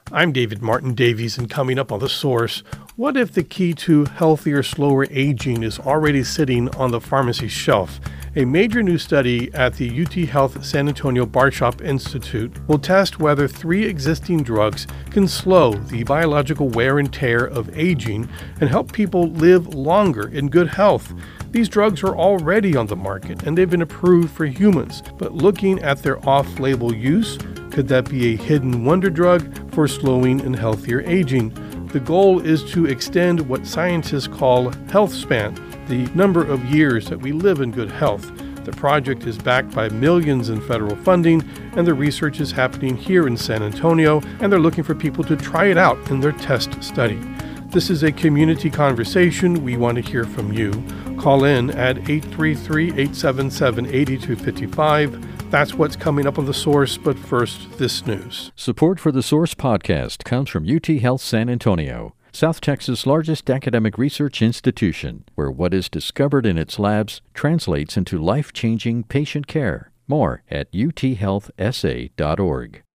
I'm David Martin Davies, and coming up on The Source, what if the key to healthier, slower aging is already sitting on the pharmacy shelf? A major new study at the UT Health San Antonio Barshop Institute will test whether 3 existing drugs can slow the biological wear and tear of aging and help people live longer in good health. These drugs are already on the market and they've been approved for humans, but looking at their off-label use, could that be a hidden wonder drug for slowing and healthier aging? The goal is to extend what scientists call health span, the number of years that we live in good health. The project is backed by millions in federal funding, and the research is happening here in San Antonio, and they're looking for people to try it out in their test study. This is a community conversation. We want to hear from you. Call in at 833-877-8255. That's what's coming up on The Source, but first, this news. Support for The Source podcast comes from UT Health San Antonio, South Texas' largest academic research institution, where what is discovered in its labs translates into life-changing patient care. More at uthealthsa.org.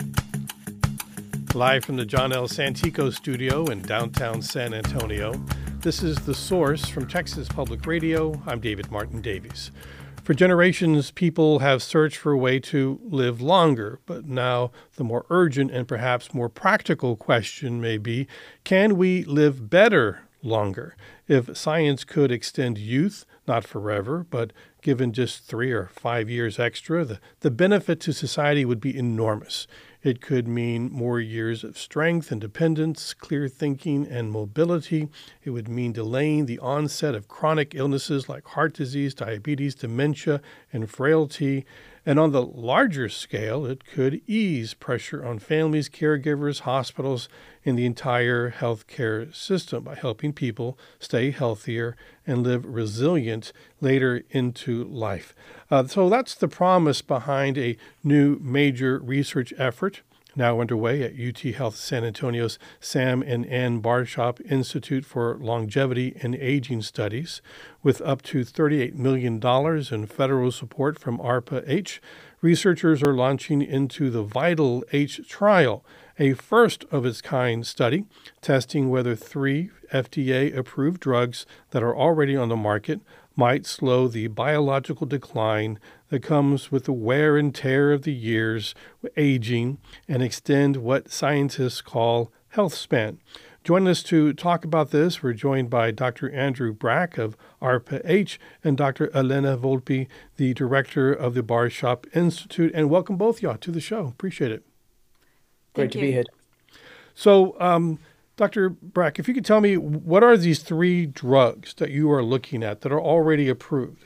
Live from the John L. Santico studio in downtown San Antonio, this is The Source from Texas Public Radio. I'm David Martin Davies. For generations, people have searched for a way to live longer, but now the more urgent and perhaps more practical question may be, can we live better longer? If science could extend youth, not forever, but given just 3 or 5 years extra, the benefit to society would be enormous. It could mean more years of strength, independence, clear thinking, and mobility. It would mean delaying the onset of chronic illnesses like heart disease, diabetes, dementia, and frailty. And on the larger scale, it could ease pressure on families, caregivers, hospitals, and the entire healthcare system by helping people stay healthier and live resilient later into life. So that's the promise behind a new major research effort now underway at UT Health San Antonio's Sam and Ann Barshop Institute for Longevity and Aging Studies. With up to $38 million in federal support from ARPA-H, researchers are launching into the VITAL-H trial, a first-of-its-kind study testing whether 3 FDA-approved drugs that are already on the market might slow the biological decline that comes with the wear and tear of the years, aging, and extend what scientists call health span. Joining us to talk about this, we're joined by Dr. Andrew Brack of ARPA-H and Dr. Elena Volpe, the director of the Barshop Institute. And welcome both y'all to the show. Appreciate it. Great to be here. So, Dr. Brack, if you could tell me, what are these 3 drugs that you are looking at that are already approved?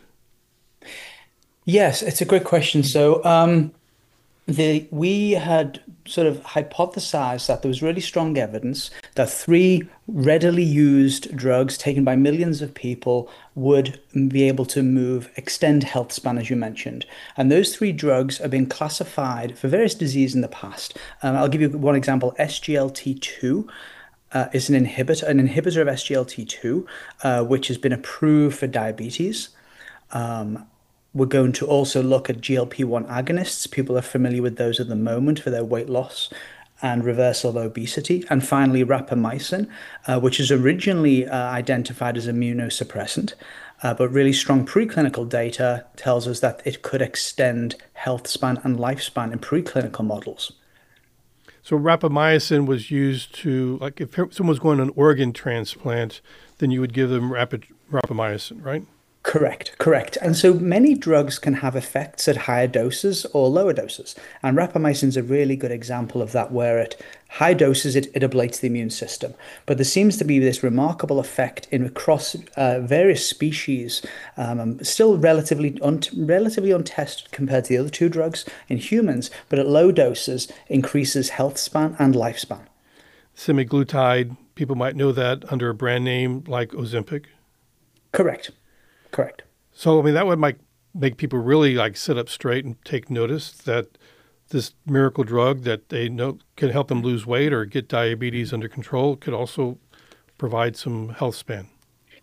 Yes, it's a great question. So we had sort of hypothesized that there was really strong evidence that 3 readily used drugs taken by millions of people would be able to extend health span, as you mentioned. And those 3 drugs are being classified for various diseases in the past. I'll give you one example. SGLT2 is an inhibitor of SGLT2, which has been approved for diabetes. We're going to also look at GLP-1 agonists. People are familiar with those at the moment for their weight loss and reversal of obesity. And finally, rapamycin, which is originally identified as immunosuppressant, but really strong preclinical data tells us that it could extend health span and lifespan in preclinical models. So rapamycin was used to, like if someone was going on an organ transplant, then you would give them rapamycin, right? Correct. And so many drugs can have effects at higher doses or lower doses. And rapamycin is a really good example of that, where at high doses, it ablates the immune system. But there seems to be this remarkable effect across various species, still relatively untested compared to the other 2 drugs in humans, but at low doses increases health span and lifespan. Semaglutide, people might know that under a brand name like Ozempic. Correct. So, I mean, that would make people really sit up straight and take notice that this miracle drug that they know can help them lose weight or get diabetes under control could also provide some health span.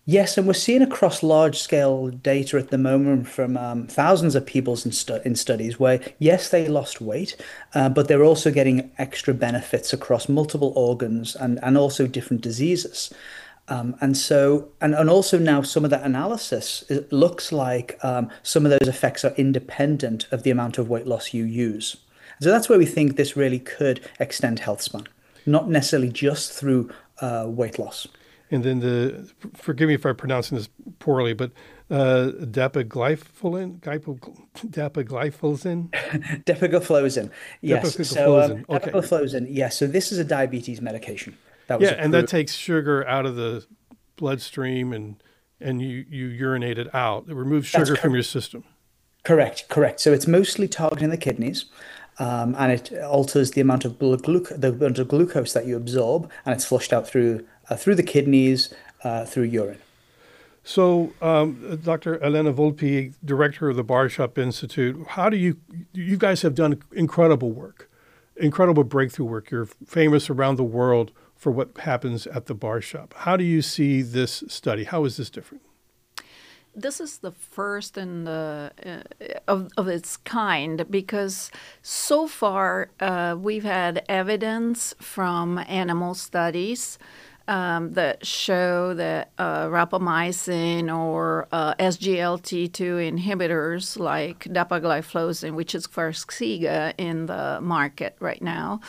Yes, and we're seeing across large-scale data at the moment from thousands of people in studies where, yes, they lost weight, but they're also getting extra benefits across multiple organs and also different diseases. And also now some of that analysis, it looks like some of those effects are independent of the amount of weight loss you use. So that's where we think this really could extend health span, not necessarily just through weight loss. And then forgive me if I'm pronouncing this poorly, but dapagliflozin? Dapagliflozin, yes. Dapagliflozin, okay. Dapagliflozin, yes. So this is a diabetes medication that was Yeah, and that approved. takes sugar out of the bloodstream and you urinate it out. It removes That's sugar from your system. correct. So it's mostly targeting the kidneys, and it alters the amount of the amount of glucose that you absorb, and it's flushed out through the kidneys, through urine. So, Dr. Elena Volpi, director of the Barshop Institute, how do you guys have done incredible work, incredible breakthrough work. You're famous around the world for what happens at the Barshop. How do you see this study? How is this different? This is the first in of its kind because so far we've had evidence from animal studies that show that rapamycin or SGLT2 inhibitors like dapagliflozin, which is Farxiga in the market right now,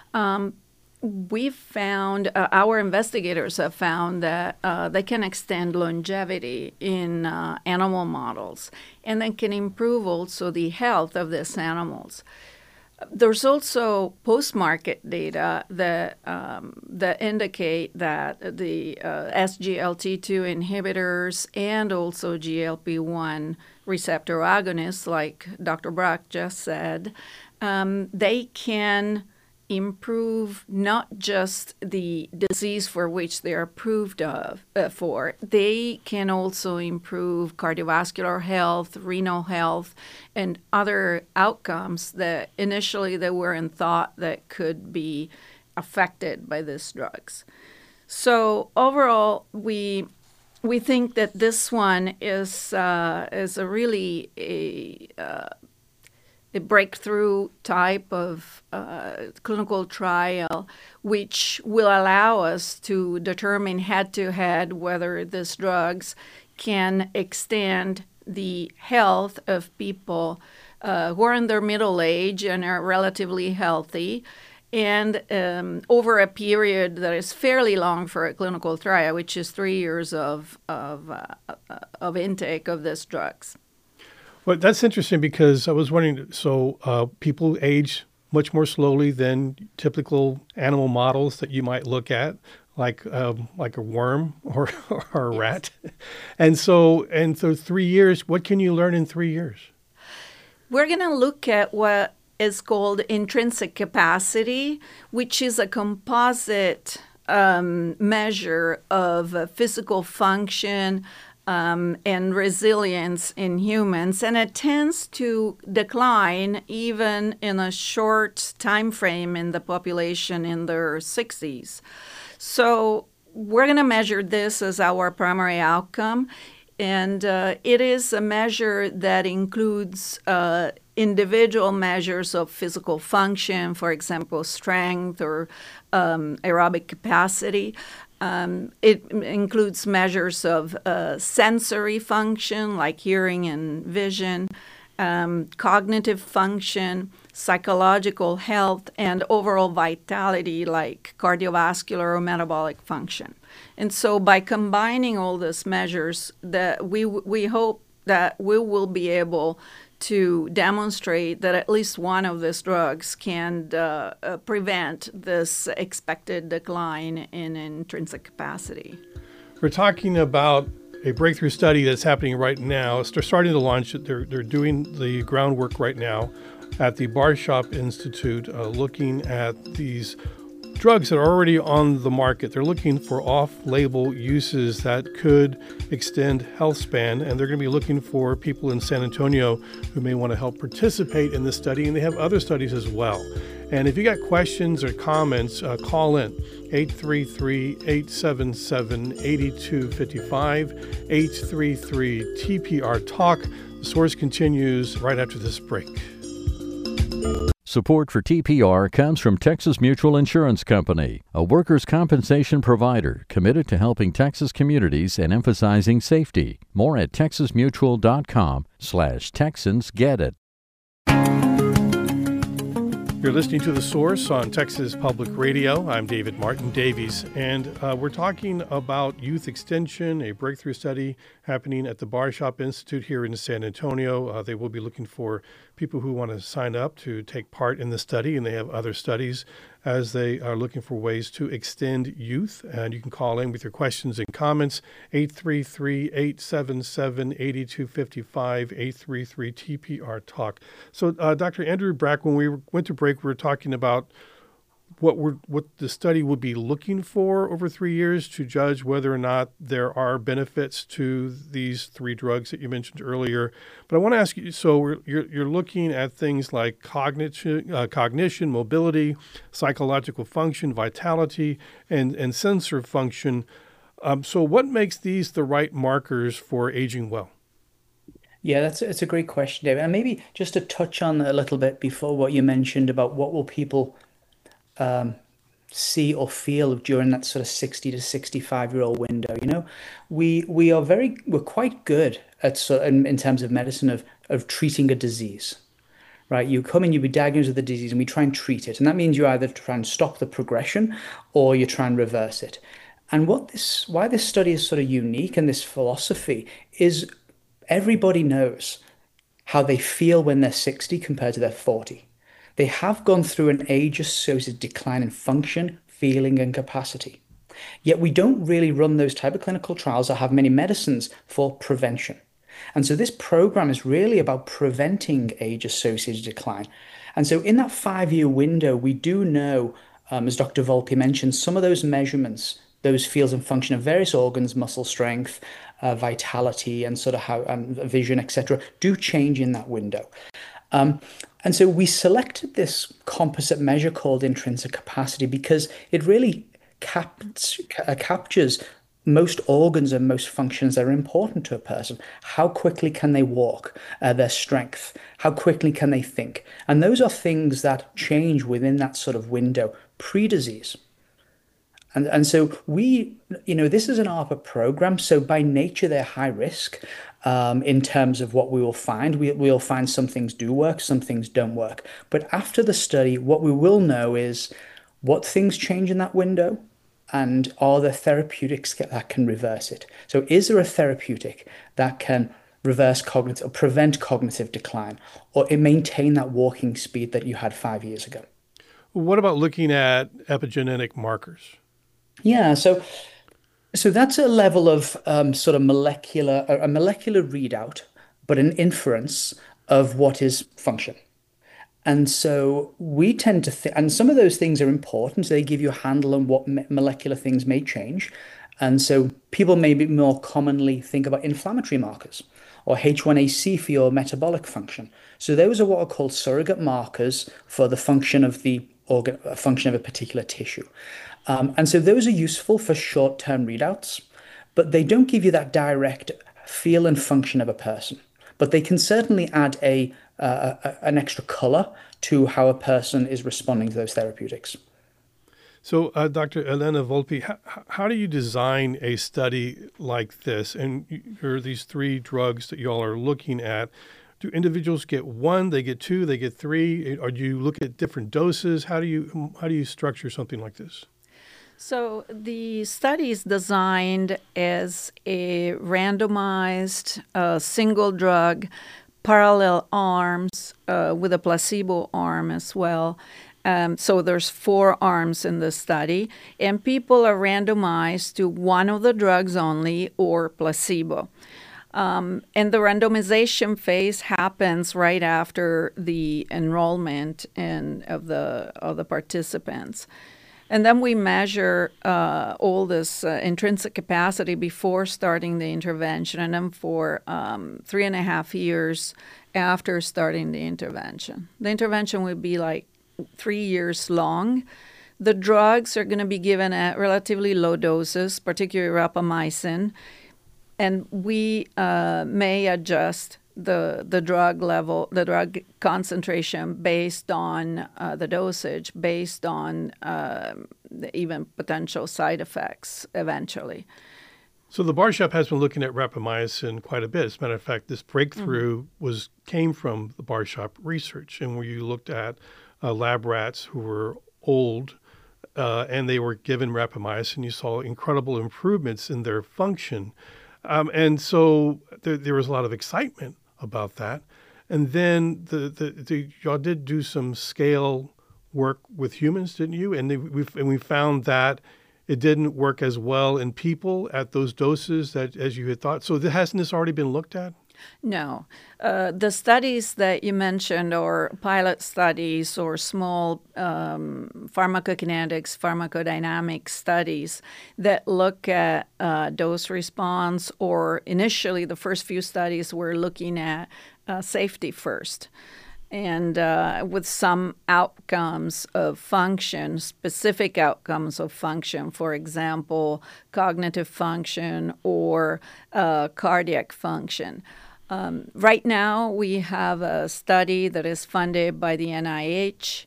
we've found, our investigators have found that they can extend longevity in animal models and they can improve also the health of these animals. There's also post-market data that indicate that the SGLT2 inhibitors and also GLP-1 receptor agonists, like Dr. Brack just said, they can improve not just the disease for which they're approved for, they can also improve cardiovascular health, renal health, and other outcomes that initially they weren't thought that could be affected by these drugs. So overall, we think that this one is a really a breakthrough type of clinical trial, which will allow us to determine head-to-head whether these drugs can extend the health of people who are in their middle age and are relatively healthy, and over a period that is fairly long for a clinical trial, which is 3 years of intake of these drugs. Well, that's interesting because I was wondering, so people age much more slowly than typical animal models that you might look at, like a worm or a rat. And so 3 years, what can you learn in 3 years? We're going to look at what is called intrinsic capacity, which is a composite measure of physical function, and resilience in humans, and it tends to decline even in a short time frame in the population in their 60s. So we're going to measure this as our primary outcome, and it is a measure that includes individual measures of physical function, for example, strength or aerobic capacity. It includes measures of sensory function like hearing and vision, cognitive function, psychological health, and overall vitality like cardiovascular or metabolic function. And so by combining all these measures, that we hope that we will be able to demonstrate that at least one of these drugs can prevent this expected decline in intrinsic capacity. We're talking about a breakthrough study that's happening right now. They're starting to launch it. They're doing the groundwork right now at the Barshop Institute, looking at these drugs that are already on the market. They're looking for off-label uses that could extend health span, and they're going to be looking for people in San Antonio who may want to help participate in this study, and they have other studies as well. And if you got questions or comments, call in 833-877-8255, 833-TPR-TALK. The Source continues right after this break. Support for TPR comes from Texas Mutual Insurance Company, a workers' compensation provider committed to helping Texas communities and emphasizing safety. More at texasmutual.com/TexansGetIt. You're listening to The Source on Texas Public Radio. I'm David Martin Davies, and we're talking about youth extension, a breakthrough study happening at the Barbershop Institute here in San Antonio. They will be looking for people who want to sign up to take part in the study, and they have other studies as they are looking for ways to extend youth. And you can call in with your questions and comments, 833-877-8255, 833-TPR-TALK. So, Dr. Andrew Brack, when we went to break, we were talking about what the study would be looking for over 3 years to judge whether or not there are benefits to these three drugs that you mentioned earlier. But I want to ask you, so you're looking at things like cognition, mobility, psychological function, vitality, and sensor function. So what makes these the right markers for aging well? Yeah, it's a great question, David. And maybe just to touch on a little bit before what you mentioned about what will people see or feel during that sort of 60 to 65-year-old window. We're quite good at in terms of medicine of treating a disease, right? You come in, you be diagnosed with a disease, and we try and treat it, and that means you either try and stop the progression or you try and reverse it. And why this study is sort of unique, and this philosophy is everybody knows how they feel when they're 60 compared to their 40. They have gone through an age-associated decline in function, feeling, and capacity. Yet we don't really run those type of clinical trials or have many medicines for prevention. And so this program is really about preventing age-associated decline. And so in that 5-year window, we do know, as Dr. Volpe mentioned, some of those measurements, those fields and function of various organs, muscle strength, vitality, and sort of how vision, etc., do change in that window. And so we selected this composite measure called intrinsic capacity because it really captures most organs and most functions that are important to a person. How quickly can they walk, their strength, how quickly can they think? And those are things that change within that sort of window pre-disease. And so this is an ARPA program, so by nature they're high risk in terms of what we will find. We'll find some things do work, some things don't work. But after the study, what we will know is what things change in that window, and are there therapeutics that can reverse it? So is there a therapeutic that can reverse cognitive or prevent cognitive decline, or maintain that walking speed that you had 5 years ago? What about looking at epigenetic markers? Yeah, so that's a level of sort of molecular readout, but an inference of what is function. And so we tend to think, and some of those things are important. They give you a handle on what molecular things may change. And so people maybe more commonly think about inflammatory markers or H1AC for your metabolic function. So those are what are called surrogate markers for the function of the organ, function of a particular tissue. And so those are useful for short-term readouts, but they don't give you that direct feel and function of a person. But they can certainly add an extra color to how a person is responding to those therapeutics. So, Dr. Elena Volpe, how do you design a study like this? And there are these three drugs that you all are looking at. Do individuals get one, they get two, they get three? Or do you look at different doses? How do you structure something like this? So the study is designed as a randomized single drug, parallel arms with a placebo arm as well. So there's 4 arms in the study, and people are randomized to one of the drugs only or placebo. And the randomization phase happens right after the enrollment of the participants. And then we measure all this intrinsic capacity before starting the intervention, and then for 3.5 years after starting the intervention. The intervention would be like 3 years long. The drugs are going to be given at relatively low doses, particularly rapamycin, and we may adjust the drug level, the drug concentration based on the dosage, based on even potential side effects eventually. So the bar shop has been looking at rapamycin quite a bit. As a matter of fact, this breakthrough came from the bar shop research, and where you looked at lab rats who were old and they were given rapamycin. You saw incredible improvements in their function. And so there was a lot of excitement about that. And then y'all did do some scale work with humans, didn't you? And we found that it didn't work as well in people at those doses as you had thought. So hasn't this already been looked at? No. The studies that you mentioned are pilot studies or small pharmacokinetics, pharmacodynamic studies that look at dose response, or initially the first few studies were looking at safety first. And with some outcomes of function, specific outcomes of function, for example, cognitive function or cardiac function. Right now, we have a study that is funded by the NIH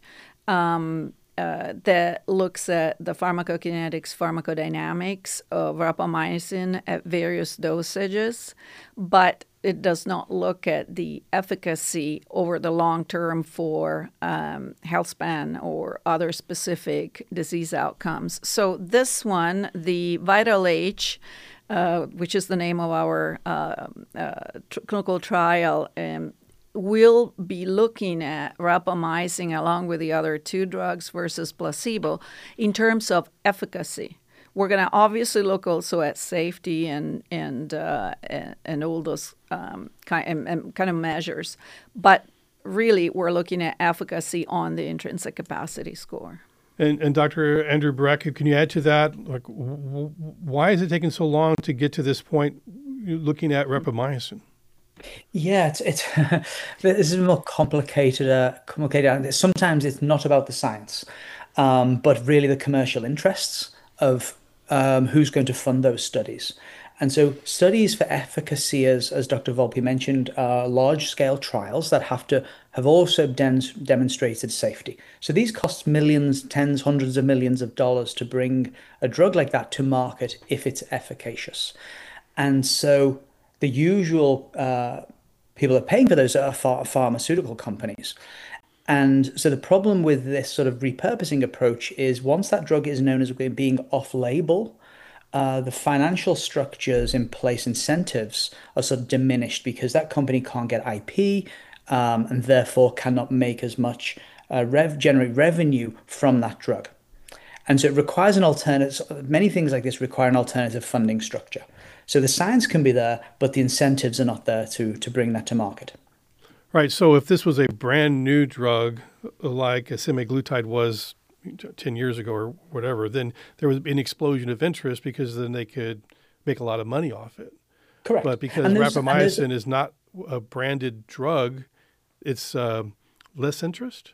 that looks at the pharmacokinetics, pharmacodynamics of rapamycin at various dosages, but it does not look at the efficacy over the long term for health span or other specific disease outcomes. So this one, the VITAL-H, which is the name of our clinical trial, will be looking at rapamycin along with the other two drugs versus placebo in terms of efficacy. We're going to obviously look also at safety and all those kind of measures, but really we're looking at efficacy on the intrinsic capacity score. And Dr. Andrew Burack, can you add to that? Like, why is it taking so long to get to this point, looking at rapamycin? Yeah, it's this is more complicated. Sometimes it's not about the science, but really the commercial interests of who's going to fund those studies. And so studies for efficacy, as Dr. Volpe mentioned, are large-scale trials that have also demonstrated safety. So these cost millions, tens, hundreds of millions of dollars to bring a drug like that to market if it's efficacious. And so the usual people that are paying for those are pharmaceutical companies. And so the problem with this sort of repurposing approach is once that drug is known as being off-label, the financial structures in place, incentives, are sort of diminished because that company can't get IP and therefore cannot make as much generate revenue from that drug. And so it requires an alternative. Many things like this require an alternative funding structure. So the science can be there, but the incentives are not there to bring that to market. Right. So if this was a brand new drug like semaglutide was 10 years ago or whatever, then there would be an explosion of interest because then they could make a lot of money off it. Correct. But because rapamycin is not a branded drug, it's less interest?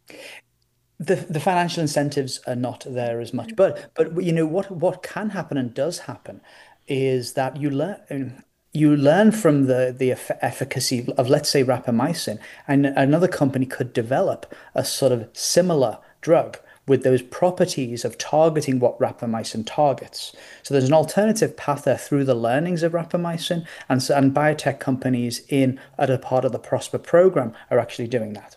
The financial incentives are not there as much. But you know what can happen and does happen is that you learn from the efficacy of, let's say, rapamycin, and another company could develop a sort of similar drug with those properties of targeting what rapamycin targets. So there's an alternative path there through the learnings of rapamycin, and biotech companies at a part of the PROSPER program are actually doing that.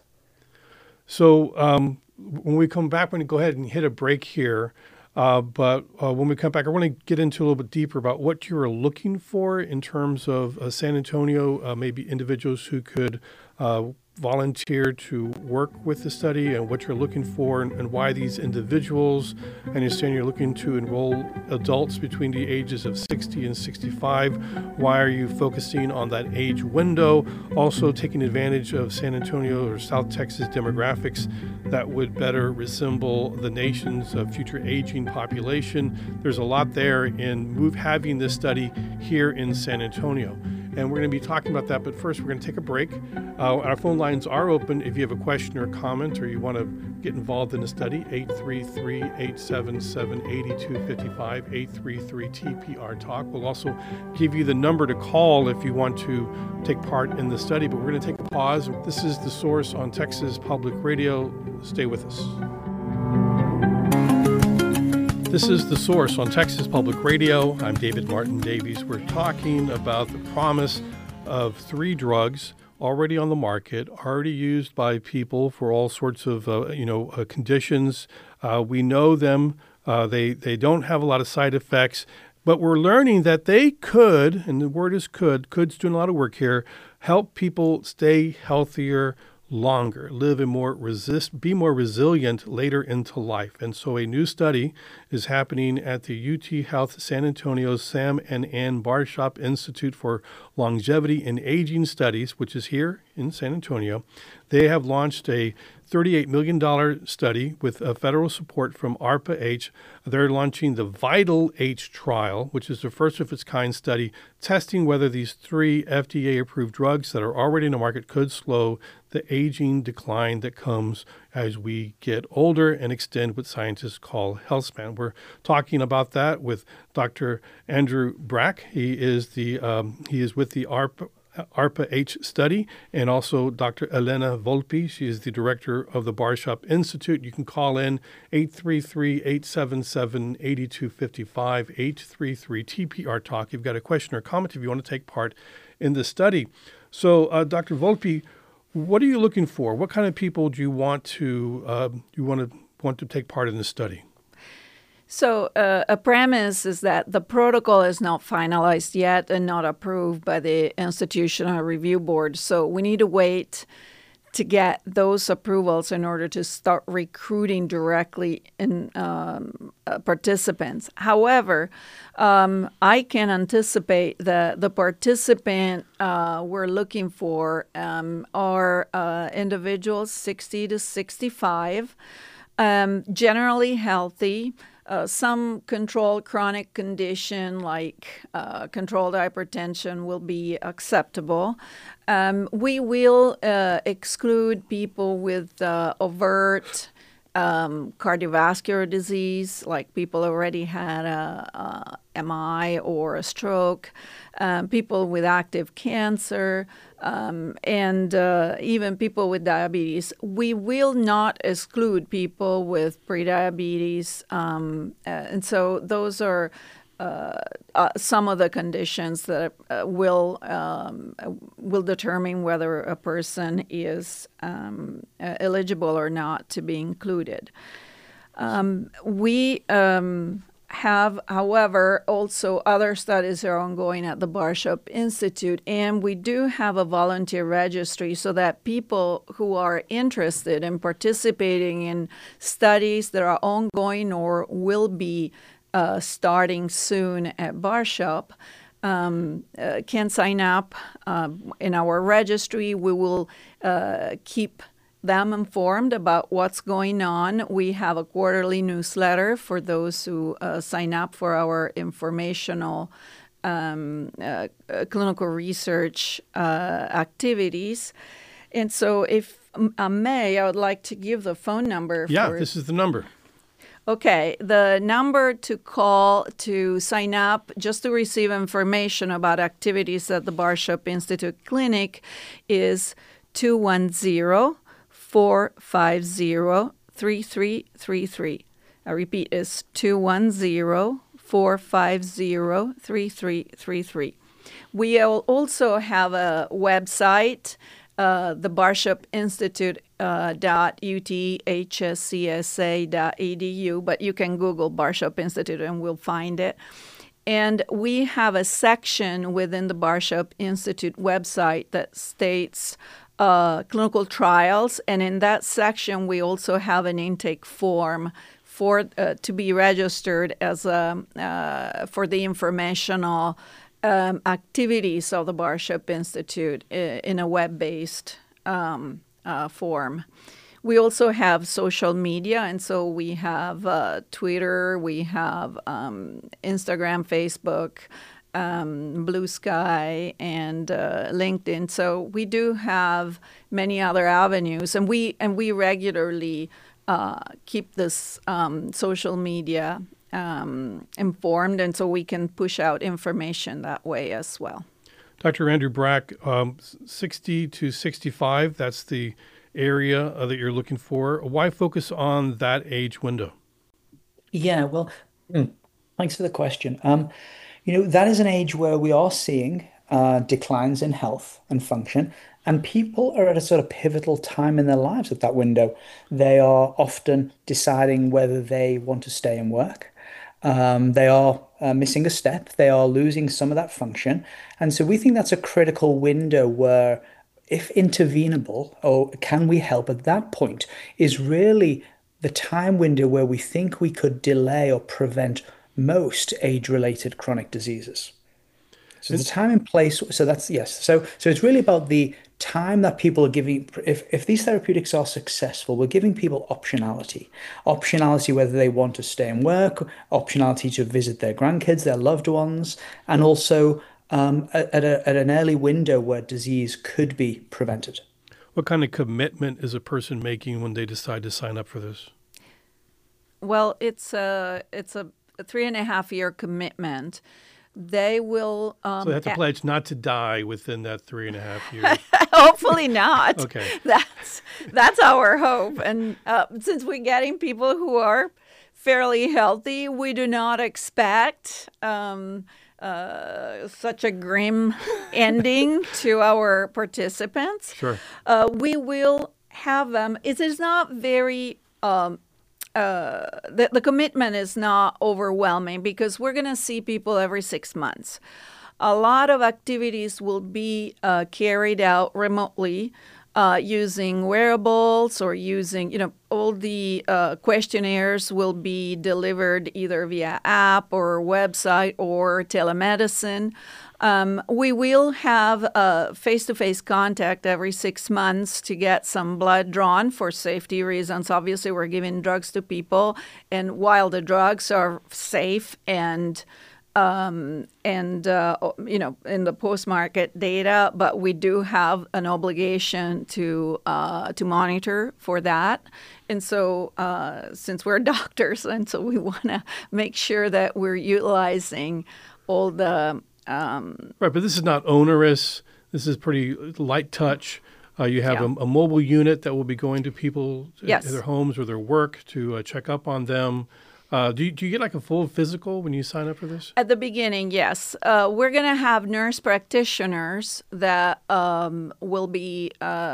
So when we come back, we're going to go ahead and hit a break here. But when we come back, I want to get into a little bit deeper about what you're looking for in terms of San Antonio, maybe individuals who could volunteer to work with the study and what you're looking for and why these individuals. I understand you're looking to enroll adults between the ages of 60 and 65. Why are you focusing on that age window? Also taking advantage of San Antonio or South Texas demographics that would better resemble the nation's future aging population. There's a lot there in having this study here in San Antonio. and we're going to be talking about that. But first, we're going to take a break. Our phone lines are open if you have a question or comment or you want to get involved in the study. 833-877-8255, 833-TPR-TALK. We'll also give you the number to call if you want to take part in the study. But we're going to take a pause. This is The Source on Texas Public Radio. Stay with us. This is The Source on Texas Public Radio. I'm David Martin Davies. We're talking about the promise of 3 drugs already on the market, already used by people for all sorts of conditions. We know them. They don't have a lot of side effects, but we're learning that they could, and the word is coulds doing a lot of work here, help people stay healthier longer, live be more resilient later into life. And so a new study is happening at the UT Health San Antonio's Sam and Ann Barshop Institute for Longevity and Aging Studies, which is here in San Antonio. They have launched a $38 million study with federal support from ARPA-H. They're launching the VITAL-H trial, which is the first of its kind study testing whether these 3 FDA-approved drugs that are already in the market could slow the aging decline that comes as we get older and extend what scientists call health span. We're talking about that with Dr. Andrew Brack. He is with the ARPA-H study, and also Dr. Elena Volpe. She is the director of the Barshop Institute. You can call in 833-877-8255, 833-TPR-TALK. You've got a question or comment if you want to take part in the study. So, Dr. Volpe, what are you looking for? What kind of people do you want to take part in this study? So a premise is that the protocol is not finalized yet and not approved by the Institutional Review Board. So we need to wait to get those approvals in order to start recruiting directly in participants. However, I can anticipate that the participant we're looking for are individuals 60 to 65, generally healthy, some controlled chronic condition like controlled hypertension will be acceptable. We will exclude people with overt cardiovascular disease, like people already had a MI or a stroke, people with active cancer, and even people with diabetes. We will not exclude people with prediabetes, and so those are some of the conditions that will determine whether a person is eligible or not to be included. We have, however, also other studies that are ongoing at the Barshop Institute, and we do have a volunteer registry so that people who are interested in participating in studies that are ongoing or will be starting soon at Barshop can sign up in our registry. We will keep them informed about what's going on. We have a quarterly newsletter for those who sign up for our informational clinical research activities. And so if I may, I would like to give the phone number. Yeah, this is the number. Okay, the number to call to sign up just to receive information about activities at the Barshop Institute Clinic is 210-450-3333. I repeat, it's 210-450-3333. We also have a website, the Barshop Institute .uthcsa.edu, but you can Google Barshop Institute and we'll find it. And we have a section within the Barshop Institute website that states clinical trials, and in that section we also have an intake form for to be registered as for the informational activities of the Barshop Institute in a web-based form. We also have social media, and so we have Twitter, we have Instagram, Facebook, Blue Sky, and LinkedIn. So we do have many other avenues, and we regularly keep this social media informed, and so we can push out information that way as well. Dr. Andrew Brack, 60 to 65, that's the area that you're looking for. Why focus on that age window? Yeah, well, thanks for the question. That is an age where we are seeing declines in health and function, and people are at a sort of pivotal time in their lives at that window. They are often deciding whether they want to stay and work. They are missing a step. They are losing some of that function. And so we think that's a critical window where, if intervenable, or can we help at that point, is really the time window where we think we could delay or prevent most age-related chronic diseases. So the time and place, so that's, yes. So it's really about the time that people are giving. If these therapeutics are successful, we're giving people optionality whether they want to stay and work, optionality to visit their grandkids, their loved ones, and also at an early window where disease could be prevented. What kind of commitment is a person making when they decide to sign up for this? Well, it's a 3.5-year commitment. They will. So they have to pledge not to die within that 3.5 years. Hopefully not. Okay. That's our hope. And since we're getting people who are fairly healthy, we do not expect such a grim ending to our participants. Sure. We will have them. It is not very. The commitment is not overwhelming because we're going to see people every 6 months. A lot of activities will be carried out remotely using wearables or using, all the questionnaires will be delivered either via app or website or telemedicine. We will have face-to-face contact every 6 months to get some blood drawn for safety reasons. Obviously, we're giving drugs to people, and while the drugs are safe and in the post-market data, but we do have an obligation to monitor for that. And so, since we're doctors, and so we want to make sure that we're utilizing all the right, but this is not onerous. This is pretty light touch. You have a mobile unit that will be going to people Yes. to their homes or their work to check up on them. Do you get like a full physical when you sign up for this? At the beginning, yes. We're going to have nurse practitioners that will be,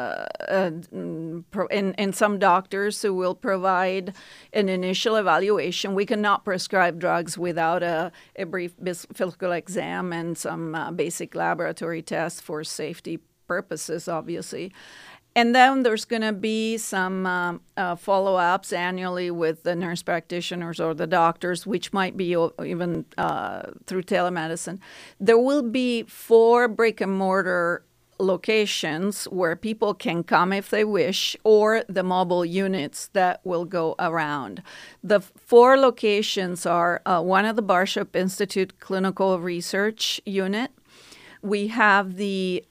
and some doctors who will provide an initial evaluation. We cannot prescribe drugs without a brief physical exam and some basic laboratory tests for safety purposes, obviously. And then there's going to be some follow-ups annually with the nurse practitioners or the doctors, which might be even through telemedicine. There will be 4 brick-and-mortar locations where people can come if they wish, or the mobile units that will go around. The 4 locations are one at the Barshop Institute Clinical Research Unit. We have the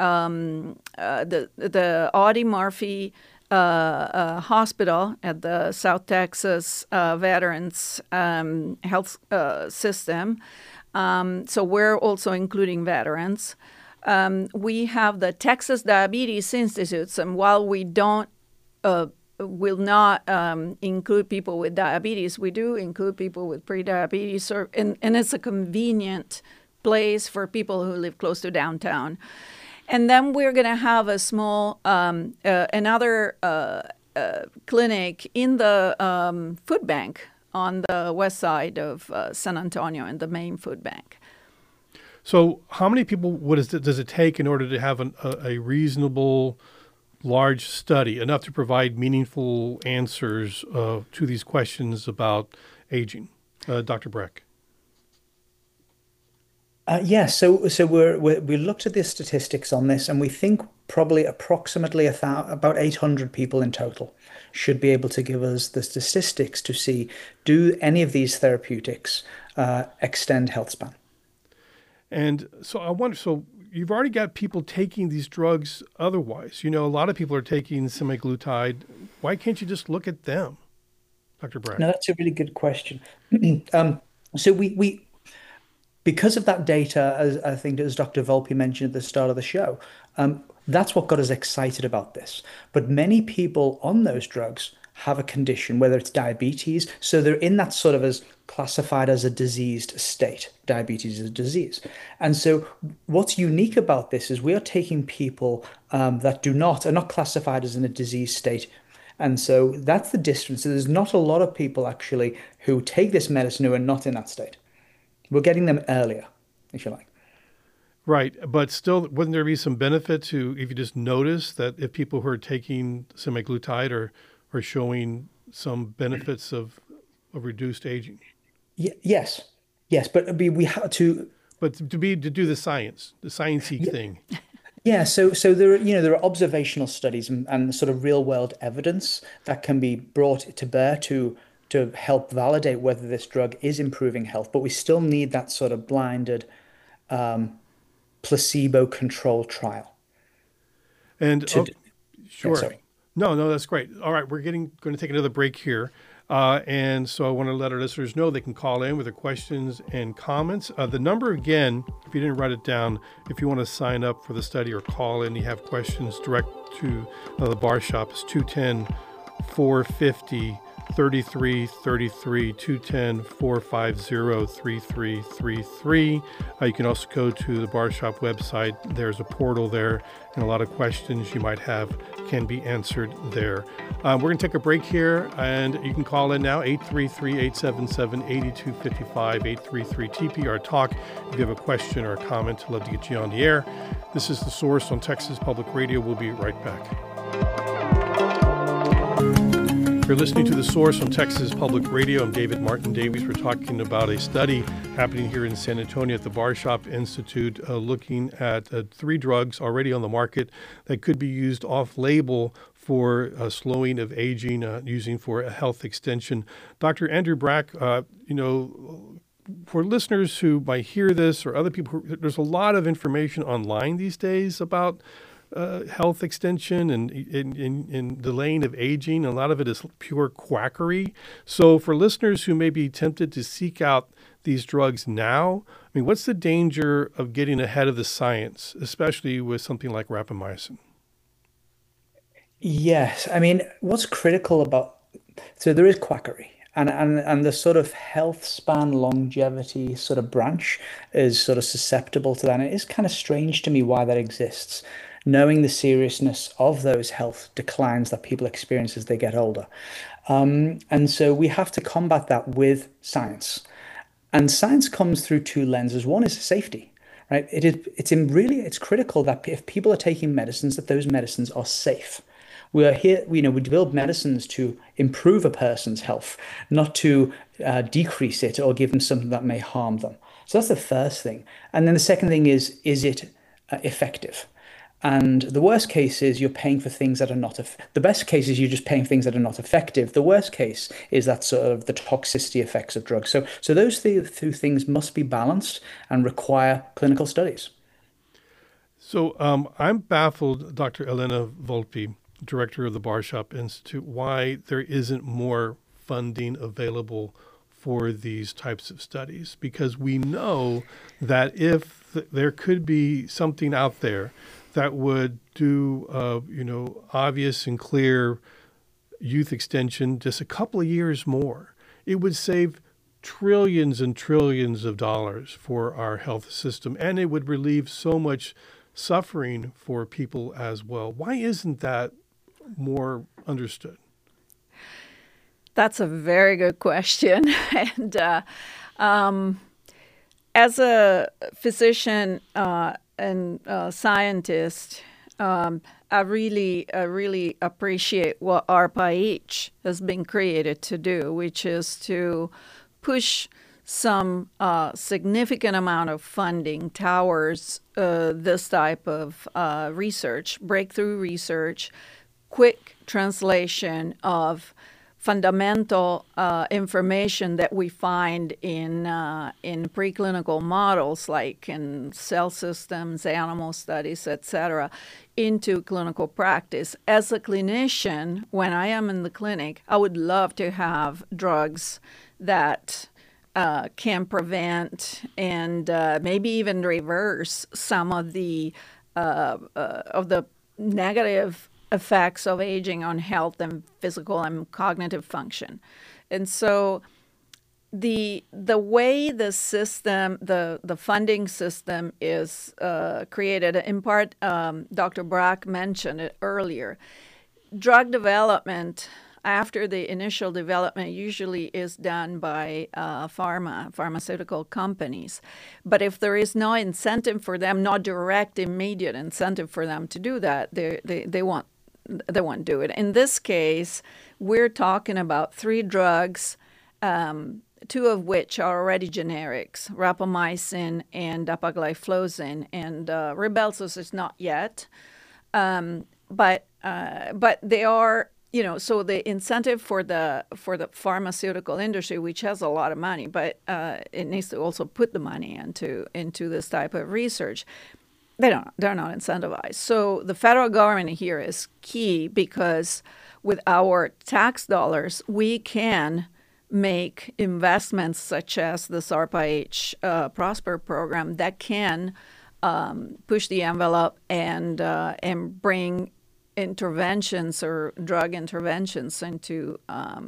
Audie Murphy Hospital at the South Texas Veterans Health System. So we're also including veterans. We have the Texas Diabetes Institute, and while we don't will not include people with diabetes, we do include people with prediabetes, and it's a convenient place for people who live close to downtown. And then we're going to have a small, another clinic in the food bank on the west side of San Antonio, in the main food bank. So how many people does it take in order to have a reasonable, large study, enough to provide meaningful answers to these questions about aging? Dr. Brack. Yes, so we looked at the statistics on this, and we think probably approximately about 800 people in total should be able to give us the statistics to see, do any of these therapeutics extend health span? And so I wonder, so you've already got people taking these drugs otherwise. A lot of people are taking semaglutide. Why can't you just look at them, Dr. Brack? No, that's a really good question. So we because of that data, as I think as Dr. Volpe mentioned at the start of the show, that's what got us excited about this. But many people on those drugs have a condition, whether it's diabetes, so they're in that sort of as classified as a diseased state. Diabetes is a disease. And so what's unique about this is we are taking people that are not classified as in a disease state. And so that's the difference. So there's not a lot of people actually who take this medicine who are not in that state. We're getting them earlier, if you like. Right. But still, wouldn't there be some benefit to, if you just notice that if people who are taking semaglutide are showing some benefits of reduced aging? Yes. But we have to. But to do the sciencey thing. Yeah, so there are observational studies and sort of real world evidence that can be brought to bear to help validate whether this drug is improving health, but we still need that sort of blinded placebo-controlled trial. And sure. Yeah, sorry. No, that's great. All right, we're going to take another break here. And so I want to let our listeners know they can call in with their questions and comments. The number again, if you didn't write it down, if you want to sign up for the study or call in, you have questions direct to the Bar Shop, is 210-450-3333, 210-450-3333. You can also go to the Bar Shop website. There's a portal there, and a lot of questions you might have can be answered there. We're going to take a break here, and you can call in now, 833-877-8255, 833-TPR-TALK. If you have a question or a comment, I'd love to get you on the air. This is The Source on Texas Public Radio. We'll be right back. You're listening to The Source on Texas Public Radio. I'm David Martin Davies. We're talking about a study happening here in San Antonio at the Bar Shop Institute, looking at 3 drugs already on the market that could be used off-label for slowing of aging, using for a health extension. Dr. Andrew Brack, for listeners who might hear this or other people, there's a lot of information online these days about health extension and in delaying of aging. A lot of it is pure quackery. So for listeners who may be tempted to seek out these drugs now, I mean, what's the danger of getting ahead of the science, especially with something like rapamycin? Yes. I mean, what's critical so there is quackery. And the sort of health span longevity sort of branch is sort of susceptible to that. And it is kind of strange to me why that exists, knowing the seriousness of those health declines that people experience as they get older. And so we have to combat that with science. And science comes through 2 lenses. One is safety, right? It's critical that if people are taking medicines, that those medicines are safe. We are here, we develop medicines to improve a person's health, not to decrease it or give them something that may harm them. So that's the first thing. And then the second thing is it effective? And the worst case is you're paying for things that are not, the best case is you're just paying things that are not effective. The worst case is that sort of the toxicity effects of drugs. So those 2 things must be balanced and require clinical studies. So I'm baffled, Dr. Elena Volpe, director of the Bar Shop Institute, why there isn't more funding available for these types of studies, because we know that if there could be something out there that would do, obvious and clear youth extension, just a couple of years more, it would save trillions and trillions of dollars for our health system, and it would relieve so much suffering for people as well. Why isn't that more understood? That's a very good question. And as a physician and scientist, I really appreciate what ARPA-H has been created to do, which is to push some significant amount of funding towards this type of research, breakthrough research, quick translation of fundamental information that we find in preclinical models, like in cell systems, animal studies, etc., into clinical practice. As a clinician, when I am in the clinic, I would love to have drugs that can prevent and maybe even reverse some of the negative effects of aging on health and physical and cognitive function. And so the way the system, the funding system is created, in part, Dr. Brack mentioned it earlier. Drug development, after the initial development, usually is done by pharmaceutical companies. But if there is no incentive for them, no direct, immediate incentive for them to do that, they won't do it. In this case, we're talking about 3 drugs, 2 of which are already generics, rapamycin and dapagliflozin, and Rybelsus is not yet. But they are, so the incentive for the pharmaceutical industry, which has a lot of money, but it needs to also put the money into this type of research. They're not incentivized. So the federal government here is key, because with our tax dollars, we can make investments such as the ARPA-H Prosper program that can push the envelope and bring interventions or drug interventions into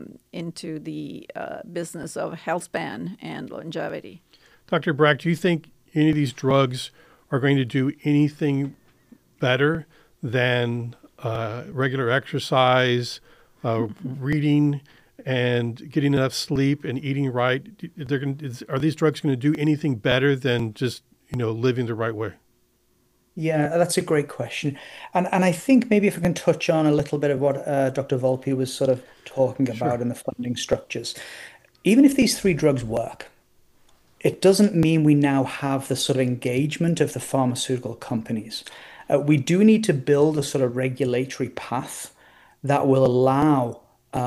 the business of health span and longevity. Dr. Brack, do you think any of these drugs are going to do anything better than regular exercise, reading, and getting enough sleep and eating right? Are these drugs going to do anything better than just living the right way? Yeah, that's a great question. And I think maybe if I can touch on a little bit of what Dr. Volpe was sort of talking about in the funding structures. Even if these 3 drugs work, it doesn't mean we now have the sort of engagement of the pharmaceutical companies. We do need to build a sort of regulatory path that will allow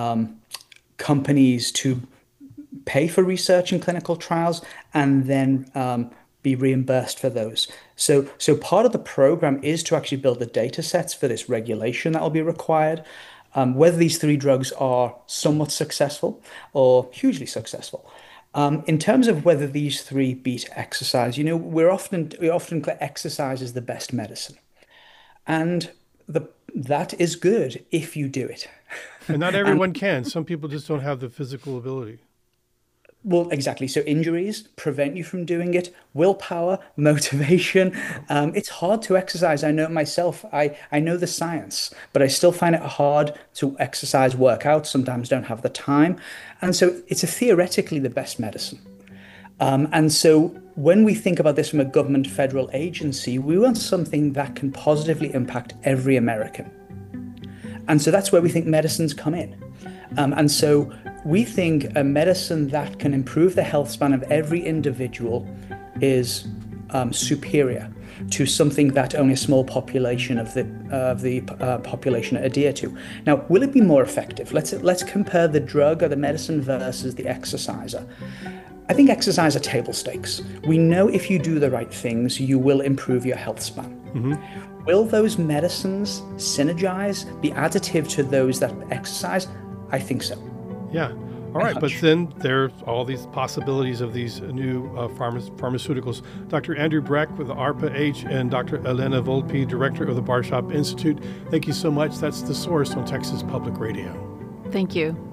companies to pay for research and clinical trials and then be reimbursed for those. So part of the program is to actually build the data sets for this regulation that will be required. Whether these 3 drugs are somewhat successful or hugely successful. In terms of whether these 3 beat exercise, we often exercise is the best medicine, and that is good if you do it. And not everyone can. Some people just don't have the physical ability. Well, exactly. So injuries prevent you from doing it. Willpower, motivation. It's hard to exercise. I know it myself. I know the science, but I still find it hard to exercise, work out. Sometimes don't have the time. And so it's theoretically the best medicine. And so when we think about this from a government federal agency, we want something that can positively impact every American. And so that's where we think medicines come in. And so we think a medicine that can improve the health span of every individual is superior to something that only a small population of the population adhere to. Now, will it be more effective? Let's compare the drug or the medicine versus the exerciser. I think exercise are table stakes. We know if you do the right things, you will improve your health span. Mm-hmm. Will those medicines synergize, be additive to those that exercise? I think so. Yeah. All right. But then there's all these possibilities of these new pharmaceuticals. Dr. Andrew Brack with the ARPA-H and Dr. Elena Volpe, Director of the Barshop Institute. Thank you so much. That's The Source on Texas Public Radio. Thank you.